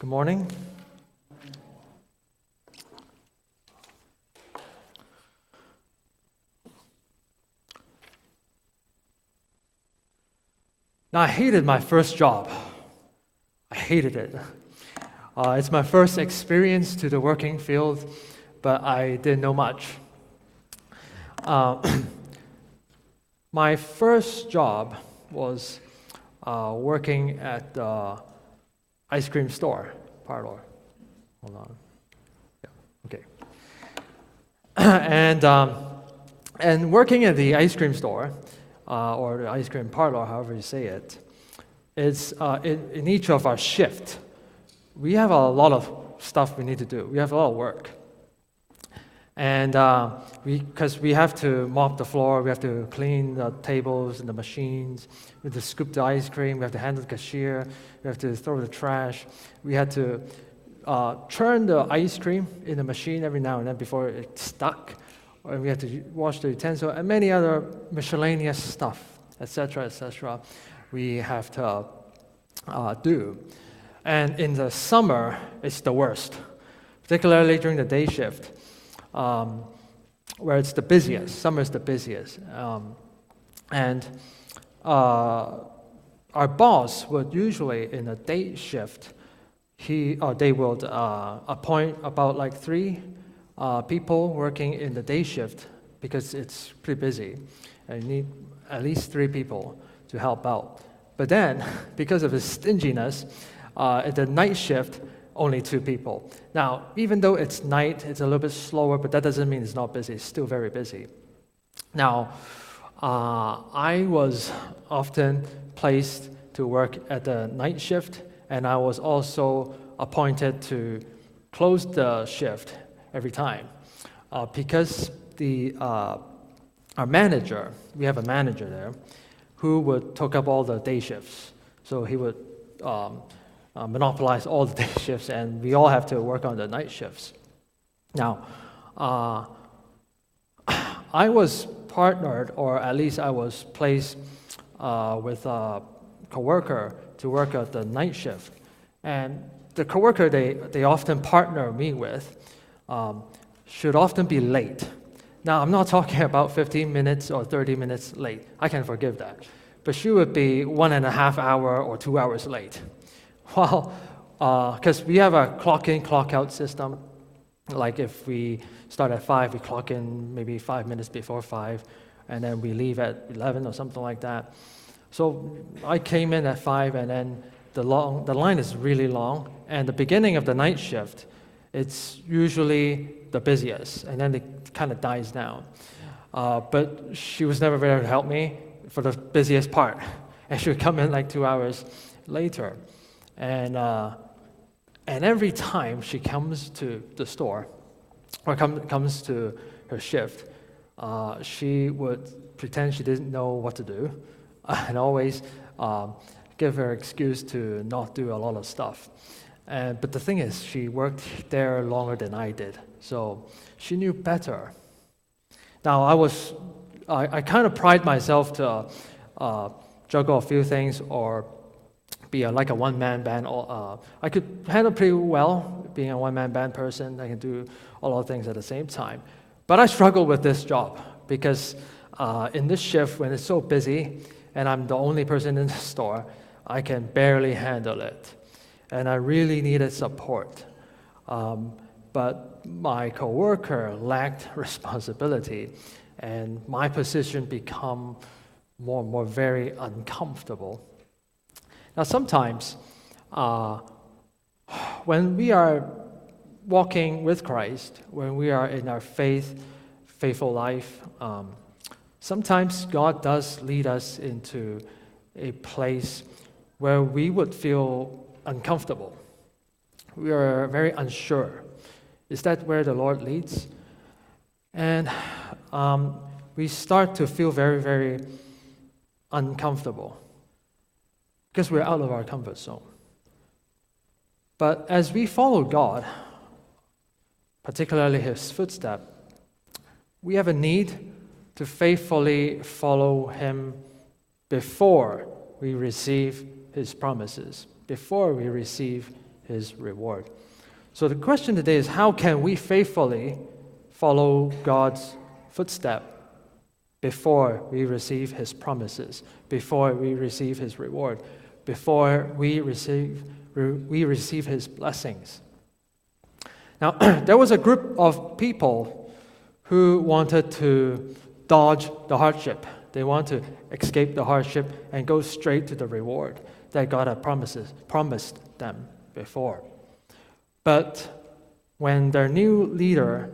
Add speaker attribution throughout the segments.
Speaker 1: Good morning. Now, I hated my first job. I hated it. It's my first experience to the working field, but I didn't know much. My first job was working at the ice cream store, parlor. Hold on. Yeah, okay. And working at the ice cream store, or the ice cream parlor, however you say it, it's in each of our shift. We have a lot of stuff we need to do. We have a lot of work. And because we have to mop the floor, we have to clean the tables and the machines, we have to scoop the ice cream, we have to handle the cashier, we have to throw the trash, we had to churn the ice cream in the machine every now and then before it's stuck, or we have to wash the utensil, and many other miscellaneous stuff, etc., we have to do. And in the summer, it's the worst, particularly during the day shift. Where it's the busiest. Summer is the busiest. And our boss would usually, in a day shift, they would appoint about like 3 people working in the day shift because it's pretty busy. And you need at least 3 people to help out. But then, because of his stinginess, at the night shift, only 2 people. Now, even though it's night, it's a little bit slower, but that doesn't mean it's not busy. It's still very busy. Now, I was often placed to work at the night shift, and I was also appointed to close the shift every time. Because our manager, we have a manager there, who would take up all the day shifts. So he would monopolize all the day shifts, and we all have to work on the night shifts. Now, I was partnered, or at least I was placed with a coworker to work at the night shift. And the coworker they often partner me with should often be late. Now, I'm not talking about 15 minutes or 30 minutes late. I can forgive that. But she would be 1.5 hours or 2 hours late. Well, because we have a clock-in, clock-out system. Like if we start at 5, we clock in maybe 5 minutes before 5, and then we leave at 11 or something like that. So I came in at 5, and then the line is really long, and the beginning of the night shift, it's usually the busiest, and then it kind of dies down. But she was never there to help me for the busiest part, and she would come in like 2 hours later. And every time she comes to the store, or comes to her shift, she would pretend she didn't know what to do, and always give her excuse to not do a lot of stuff. But the thing is, she worked there longer than I did, so she knew better. Now, I kind of pride myself to juggle a few things, or be like a one-man band. I could handle pretty well being a one-man band person. I can do a lot of things at the same time. But I struggle with this job because in this shift, when it's so busy and I'm the only person in the store, I can barely handle it. And I really needed support. But my coworker lacked responsibility, and my position became more and more very uncomfortable. Now, sometimes when we are walking with Christ, when we are in our faithful life, sometimes God does lead us into a place where we would feel uncomfortable. We are very unsure. Is that where the Lord leads? And we start to feel very, very uncomfortable, because we're out of our comfort zone. But as we follow God, particularly His footsteps, we have a need to faithfully follow Him before we receive His promises, before we receive his reward. So the question today is, how can we faithfully follow God's footstep before we receive his promises, before we receive his reward, before we receive his blessings? Now, there was a group of people who wanted to dodge the hardship. They want to escape the hardship and go straight to the reward that God had promised them before. But when their new leader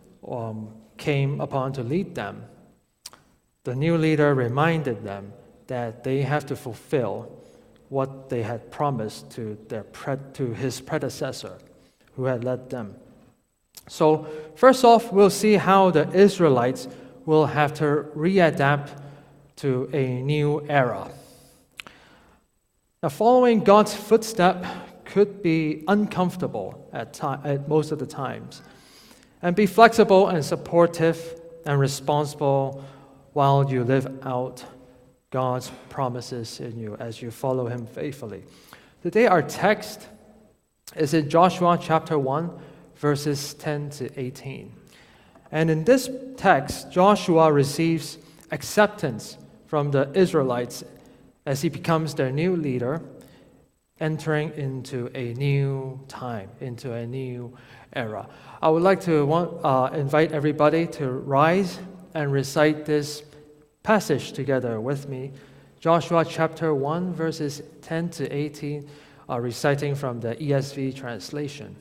Speaker 1: came upon to lead them, the new leader reminded them that they have to fulfill what they had promised to his predecessor who had led them. So first off, we'll see how the Israelites will have to readapt to a new era. Now, following God's footstep could be uncomfortable at most of the times, and be flexible and supportive and responsible while you live out God's promises in you as you follow him faithfully. Today our text is in Joshua chapter 1, verses 10 to 18. And in this text, Joshua receives acceptance from the Israelites as he becomes their new leader, entering into a new time, into a new era. I would like to invite everybody to rise and recite this passage together with me. Joshua chapter 1, verses 10 to 18, reciting from the ESV translation.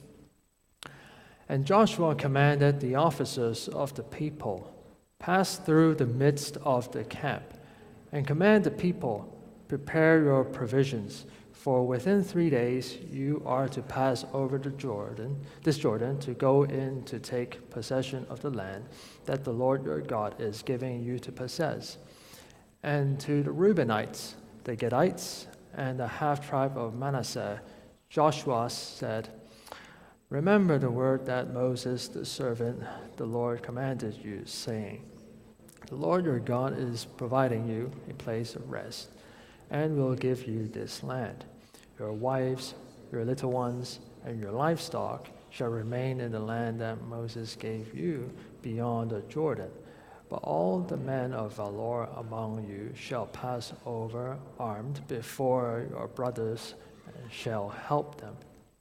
Speaker 1: And Joshua commanded the officers of the people, pass through the midst of the camp, and command the people, prepare your provisions, for within 3 days you are to pass over this Jordan, to go in to take possession of the land that the Lord your God is giving you to possess. And to the Reubenites, the Gadites, and the half-tribe of Manasseh, Joshua said, remember the word that Moses, the servant, the Lord commanded you, saying, the Lord your God is providing you a place of rest, and will give you this land. Your wives, your little ones, and your livestock shall remain in the land that Moses gave you beyond the Jordan. But all the men of valor among you shall pass over armed before your brothers and shall help them,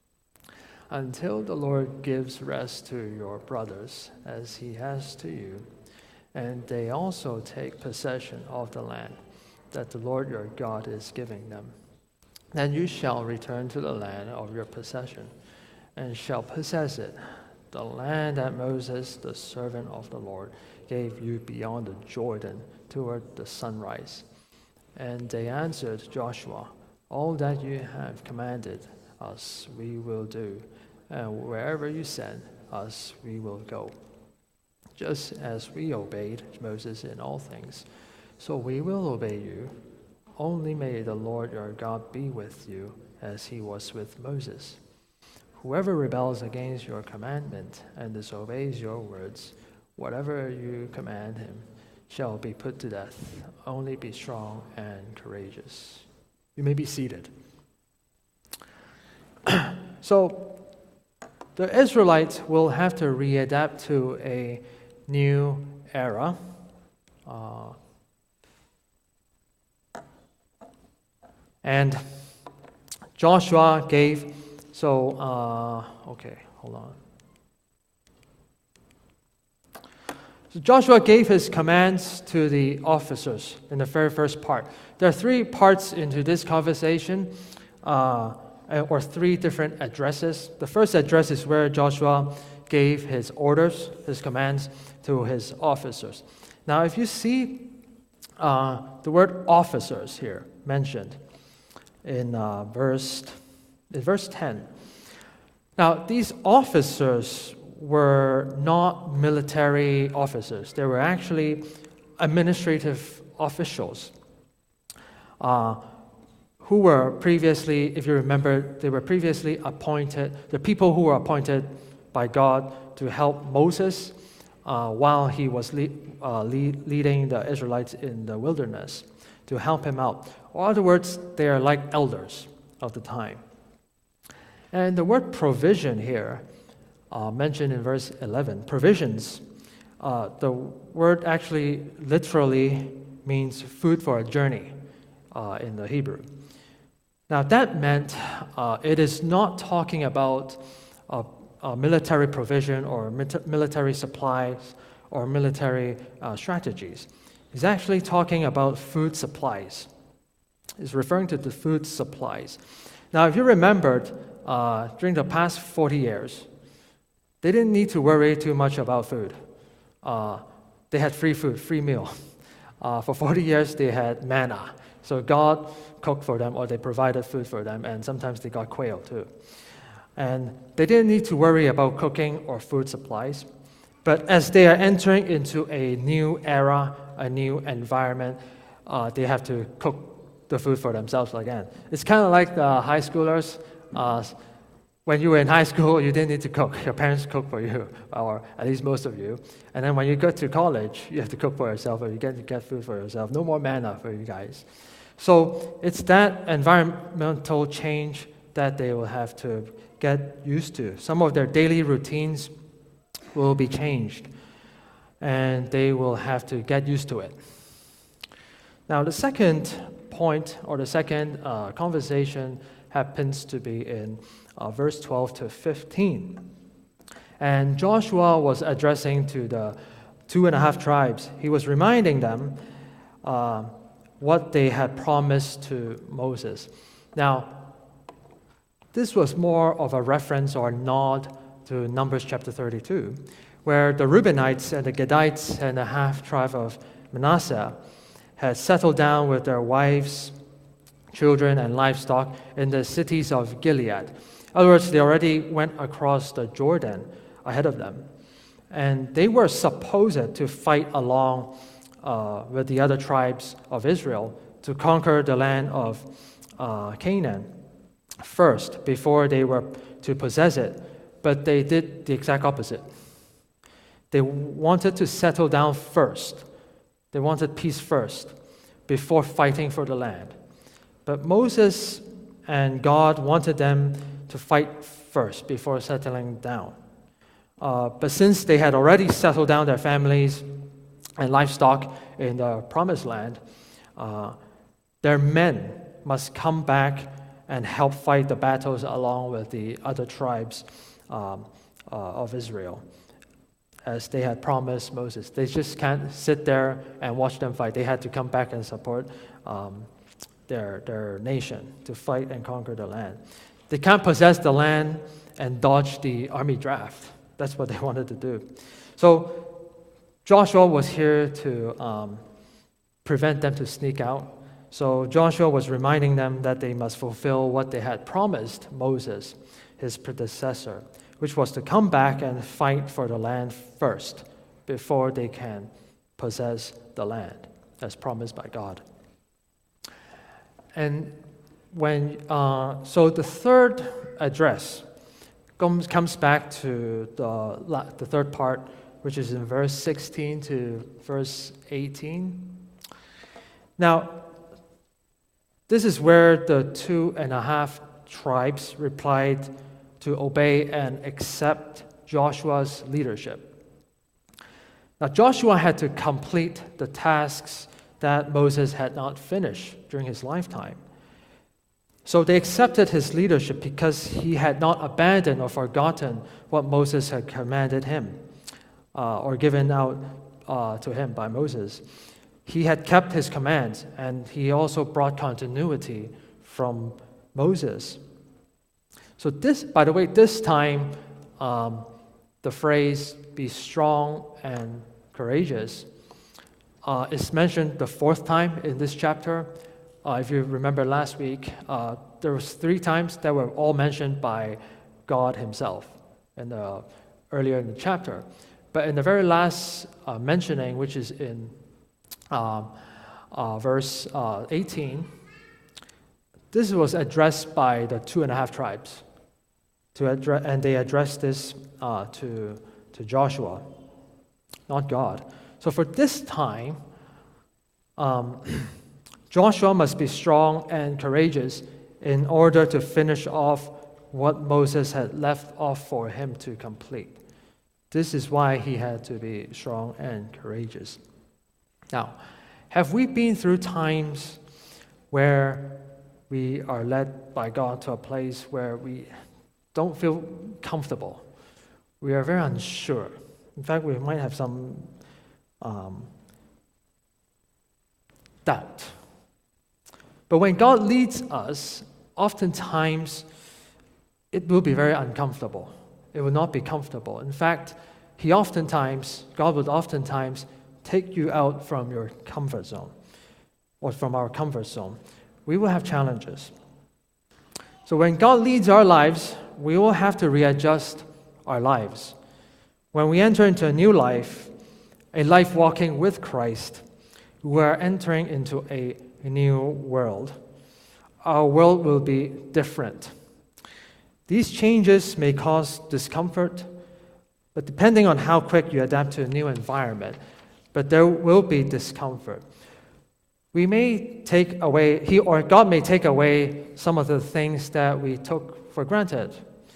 Speaker 1: until the Lord gives rest to your brothers, as he has to you, and they also take possession of the land that the Lord your God is giving them. Then you shall return to the land of your possession, and shall possess it, the land that Moses, the servant of the Lord, gave you beyond the Jordan toward the sunrise. And they answered Joshua, all that you have commanded us we will do, and wherever you send us we will go. Just as we obeyed Moses in all things, so we will obey you. Only may the Lord your God be with you as he was with Moses. Whoever rebels against your commandment and disobeys your words, whatever you command him, shall be put to death. Only be strong and courageous. You may be seated. So, the Israelites will have to readapt to a new era. And Joshua gave, hold on. So Joshua gave his commands to the officers in the very first part. There are 3 parts into this conversation, or 3 different addresses. The first address is where Joshua gave his orders, his commands to his officers. Now, if you see the word officers here mentioned in verse 10. Now, these officers were not military officers. They were actually administrative officials who were previously, if you remember, they were previously appointed, the people who were appointed by God to help Moses while he was leading the Israelites in the wilderness, to help him out. In other words, they are like elders of the time. And the word provision here, mentioned in verse 11, provisions, the word actually literally means food for a journey in the Hebrew. Now that meant it is not talking about military provision or military supplies or military strategies. It's actually talking about food supplies. It's referring to the food supplies. Now, if you remembered, during the past 40 years, they didn't need to worry too much about food. They had free food, free meal. For 40 years, they had manna. So God cooked for them, or they provided food for them, and sometimes they got quail too. And they didn't need to worry about cooking or food supplies. But as they are entering into a new era, a new environment, they have to cook the food for themselves again. It's kind of like the high schoolers. When you were in high school, you didn't need to cook. Your parents cooked for you, or at least most of you. And then when you go to college, you have to cook for yourself, or you get to get food for yourself. No more manna for you guys. So it's that environmental change that they will have to get used to. Some of their daily routines will be changed, and they will have to get used to it. Now, the second point, or the second conversation, happens to be in verse 12 to 15. And Joshua was addressing to the 2.5 tribes. He was reminding them what they had promised to Moses. Now, this was more of a reference or nod to Numbers chapter 32, where the Reubenites and the Gadites and the half-tribe of Manasseh had settled down with their wives, children, and livestock in the cities of Gilead. In other words, they already went across the Jordan ahead of them. And they were supposed to fight along with the other tribes of Israel to conquer the land of Canaan first, before they were to possess it. But they did the exact opposite. They wanted to settle down first. They wanted peace first, before fighting for the land. But Moses and God wanted them to fight first before settling down. But since they had already settled down their families and livestock in the promised land, their men must come back and help fight the battles along with the other tribes of Israel, as they had promised Moses. They just can't sit there and watch them fight. They had to come back and support their nation to fight and conquer the land. They can't possess the land and dodge the army draft. That's what they wanted to do. So Joshua was here to prevent them to sneak out. So Joshua was reminding them that they must fulfill what they had promised Moses, his predecessor, which was to come back and fight for the land first before they can possess the land, as promised by God. And so the third address comes back to the third part, which is in verse 16 to verse 18. Now, this is where the 2.5 tribes replied to obey and accept Joshua's leadership. Now, Joshua had to complete the tasks that Moses had not finished during his lifetime. So they accepted his leadership because he had not abandoned or forgotten what Moses had commanded him or given out to him by Moses. He had kept his commands, and he also brought continuity from Moses. So this, by the way, this time, the phrase "be strong and courageous" is mentioned the fourth time in this chapter. If you remember last week, there was 3 times that were all mentioned by God Himself earlier in the chapter. But in the very last mentioning, which is in verse 18, this was addressed by the 2.5 tribes. And they addressed this to Joshua, not God. So for this time, Joshua must be strong and courageous in order to finish off what Moses had left off for him to complete. This is why he had to be strong and courageous. Now, have we been through times where we are led by God to a place where we don't feel comfortable? We are very unsure. In fact, we might have some doubt. But when God leads us, oftentimes it will be very uncomfortable. It will not be comfortable. In fact, God would oftentimes take you out from your comfort zone, or from our comfort zone. We will have challenges. So when God leads our lives, we will have to readjust our lives. When we enter into a new life, a life walking with Christ, we are entering into a new world. Our world will be different. These changes may cause discomfort, but depending on how quick you adapt to a new environment, but there will be discomfort. We may take away, God may take away some of the things that we took for granted.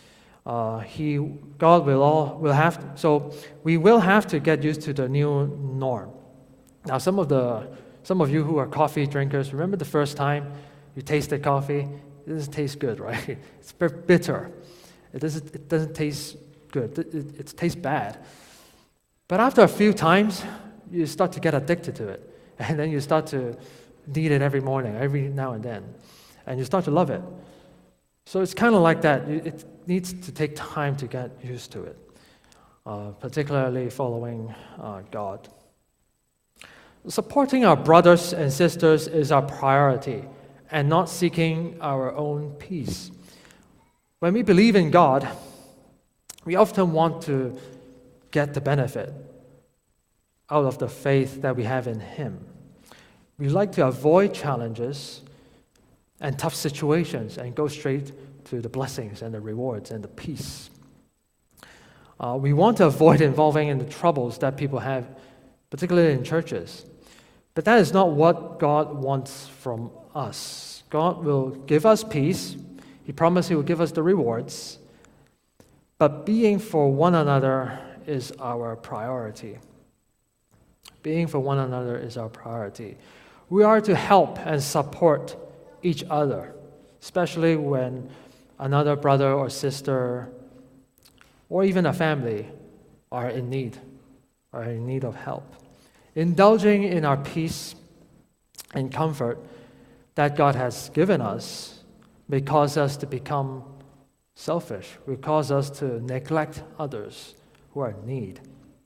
Speaker 1: So we will have to get used to the new norm. Now, some of you who are coffee drinkers, remember the first time you tasted coffee? It doesn't taste good, right? It's very bitter. It doesn't taste good. It tastes bad. But after a few times, you start to get addicted to it. And then you start to need it every morning, every now and then. And you start to love it. So it's kind of like that. It needs to take time to get used to it, particularly following God. Supporting our brothers and sisters is our priority, and not seeking our own peace. When we believe in God, we often want to get the benefit out of the faith that we have in Him. We like to avoid challenges and tough situations and go straight to the blessings and the rewards and the peace. We want to avoid involving in the troubles that people have, particularly in churches. But that is not what God wants from us. God will give us peace. He promised He will give us the rewards. But being for one another is our priority. Being for one another is our priority. We are to help and support each other, especially when another brother or sister or even a family are in need of help. Indulging in our peace and comfort that God has given us may cause us to become selfish, will cause us to neglect others who are in need.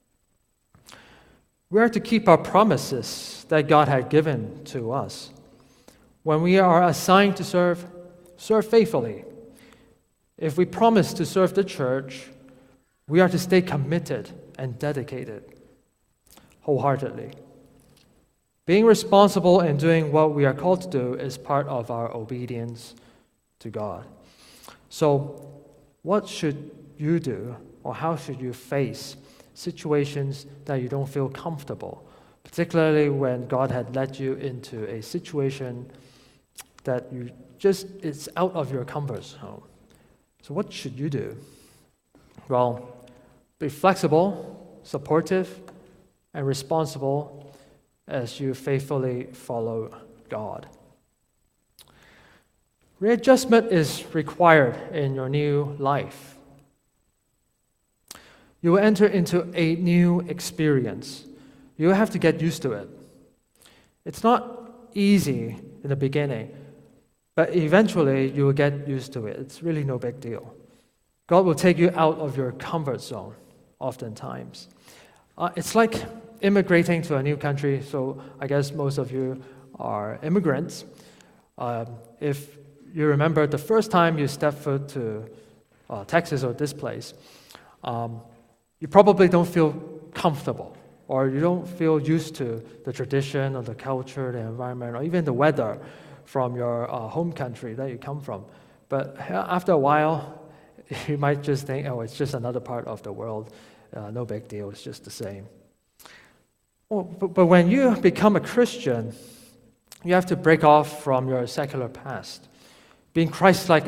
Speaker 1: We are to keep our promises that God had given to us. When we are assigned to serve faithfully. If we promise to serve the church, we are to stay committed and dedicated wholeheartedly. Being responsible and doing what we are called to do is part of our obedience to God. So, what should you do, or how should you face situations that you don't feel comfortable, particularly when God had led you into a situation that it's out of your comfort zone? So what should you do? Well, be flexible, supportive, and responsible as you faithfully follow God. Readjustment is required in your new life. You will enter into a new experience. You will have to get used to it. It's not easy in the beginning, but eventually you will get used to it. It's really no big deal. God will take you out of your comfort zone oftentimes. It's like immigrating to a new country, so I guess most of you are immigrants. If you remember the first time you stepped foot to Texas or this place, you probably don't feel comfortable, or you don't feel used to the tradition or the culture, the environment, or even the weather from your home country that you come from. But after a while, you might just think, oh, it's just another part of the world. No big deal, it's just the same. But when you become a Christian, you have to break off from your secular past. Being Christ-like is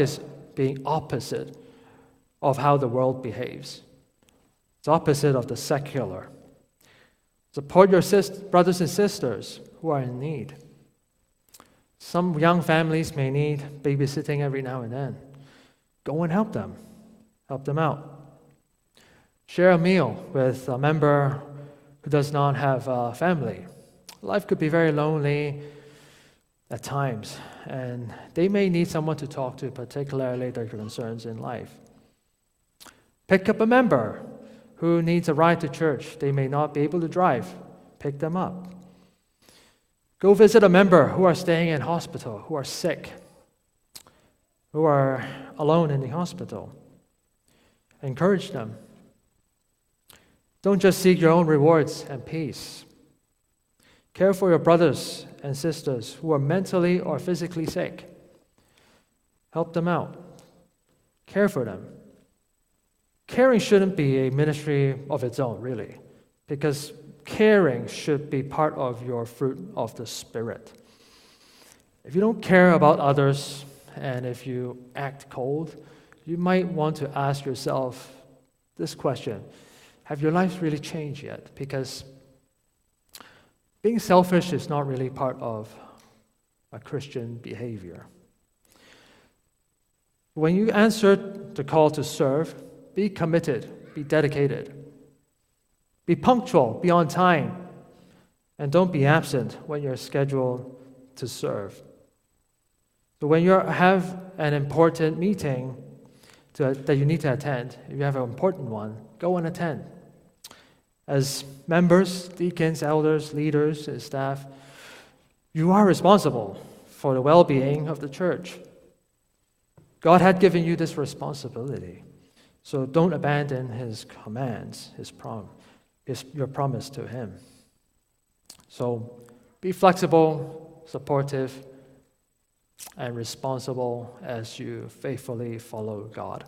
Speaker 1: being opposite of how the world behaves. It's opposite of the secular. Support your brothers and sisters who are in need. Some young families may need babysitting every now and then. Go and help them. Help them out. Share a meal with a member who does not have a family. Life could be very lonely at times, and they may need someone to talk to, particularly their concerns in life. Pick up a member who needs a ride to church. They may not be able to drive. Pick them up. Go visit a member who are staying in hospital, who are sick, who are alone in the hospital. Encourage them. Don't just seek your own rewards and peace. Care for your brothers and sisters who are mentally or physically sick. Help them out. Care for them. Caring shouldn't be a ministry of its own, really, because caring should be part of your fruit of the Spirit. If you don't care about others and if you act cold, you might want to ask yourself this question: have your life really changed yet? Because being selfish is not really part of a Christian behavior. When you answer the call to serve, be committed, be dedicated. Be punctual, be on time, and don't be absent when you're scheduled to serve. So when you have an important meeting that you need to attend, if you have an important one, go and attend. As members, deacons, elders, leaders, and staff, you are responsible for the well-being of the church. God had given you this responsibility, so don't abandon His commands, your promise to Him. So be flexible, supportive, and responsible as you faithfully follow God.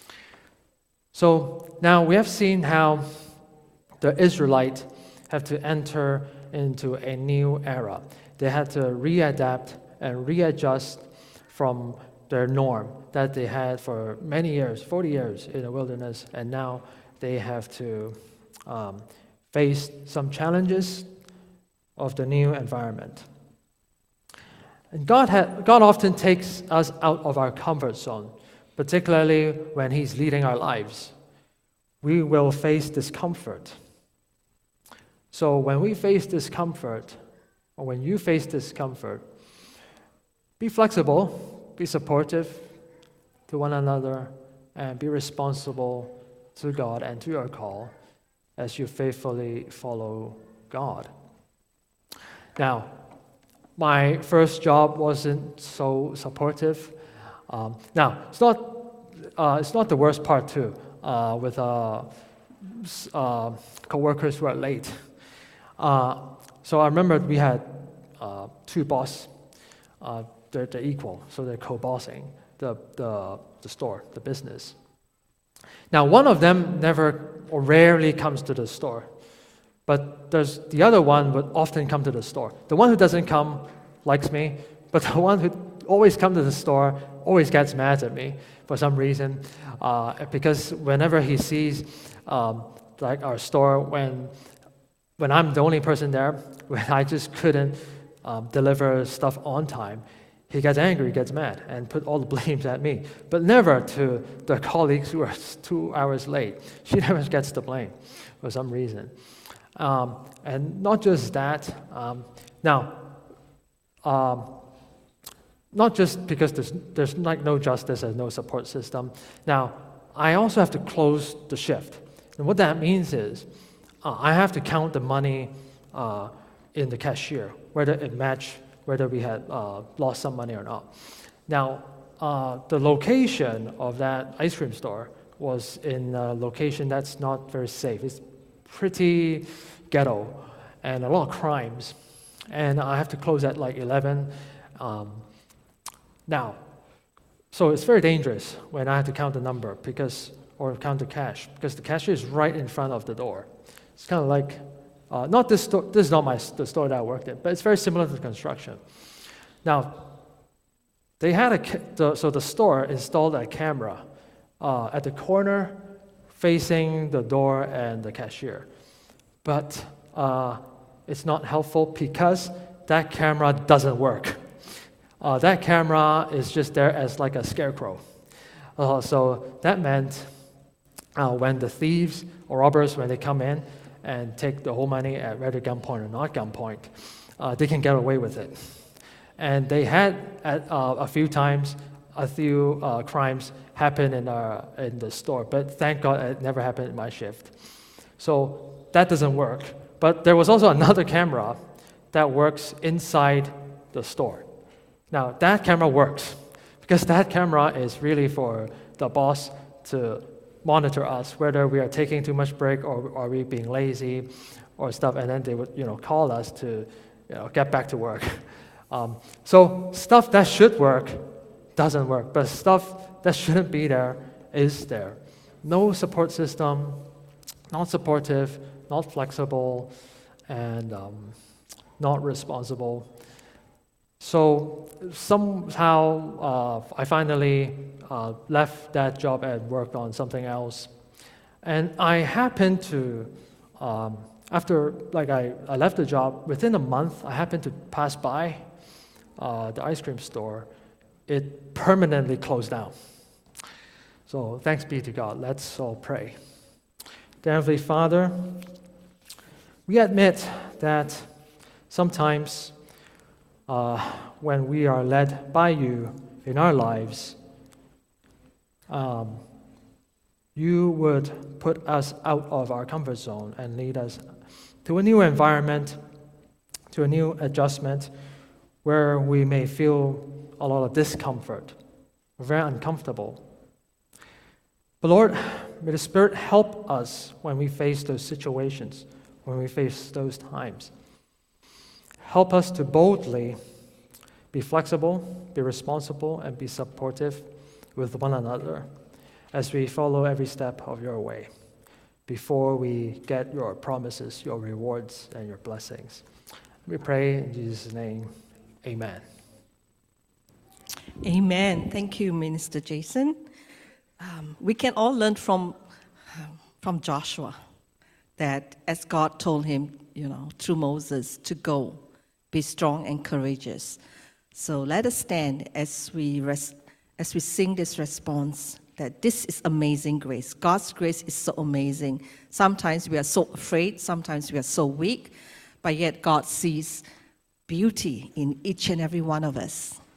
Speaker 1: So now we have seen how the Israelites have to enter into a new era. They had to readapt and readjust from their norm that they had for many years, 40 years in the wilderness, and now they have to face some challenges of the new environment. And God often takes us out of our comfort zone, particularly when He's leading our lives. We will face discomfort. So when we face discomfort, or when you face discomfort, be flexible, be supportive to one another, and be responsible to God and to your call as you faithfully follow God. Now, my first job wasn't so supportive. Now, it's not the worst part too, with coworkers who are late. So I remember we had two bosses. They're equal, so they're co-bossing the store, the business. Now, one of them never or rarely comes to the store, but there's the other one would often come to the store. The one who doesn't come likes me, but the one who always comes to the store always gets mad at me for some reason, because whenever he sees like our store, when I'm the only person there, when I just couldn't deliver stuff on time, he gets angry, gets mad, and put all the blames at me. But never to the colleagues who are 2 hours late. She never gets the blame for some reason. And not just that. Not just because there's like no justice and no support system. Now, I also have to close the shift. And what that means is I have to count the money in the cashier, whether it matched, whether we had lost some money or not. Now, the location of that ice cream store was in a location that's not very safe. It's pretty ghetto and a lot of crimes. And I have to close at like 11. Now, so it's very dangerous when I have to count the number or count the cash, because the cashier is right in front of the door. It's kind of like, not this store, this is not the store that I worked in, but it's very similar to construction. Now, They had so the store installed a camera at the corner facing the door and the cashier. But it's not helpful because that camera doesn't work. That camera is just there as like a scarecrow. So that meant when the thieves or robbers, when they come in and take the whole money at whether gunpoint or not gunpoint, they can get away with it. And they had a few times, a few crimes happen in the store, but thank God it never happened in my shift. So that doesn't work. But there was also another camera that works inside the store. Now, that camera works because that camera is really for the boss to monitor us, whether we are taking too much break or are we being lazy or stuff, and then they would, call us to, get back to work. So stuff that should work doesn't work, but stuff that shouldn't be there is there. No support system, not supportive, not flexible, and not responsible. So somehow I finally left that job and worked on something else. And I happened to, after I left the job, within a month, I happened to pass by the ice cream store. It permanently closed down. So thanks be to God. Let's all pray. Dear Heavenly Father, we admit that sometimes when we are led by you in our lives, you would put us out of our comfort zone and lead us to a new environment, to a new adjustment, where we may feel a lot of discomfort, very uncomfortable. But Lord, may the Spirit help us when we face those situations, when we face those times. Help us to boldly be flexible, be responsible, and be supportive with one another as we follow every step of your way before we get your promises, your rewards, and your blessings. We pray in Jesus' name, amen.
Speaker 2: Amen. Thank you, Minister Jason. We can all learn from Joshua that as God told him, through Moses, to go, be strong and courageous. So let us stand as we sing this response that this is amazing grace. God's grace is so amazing. Sometimes we are so afraid, sometimes we are so weak, but yet God sees beauty in each and every one of us.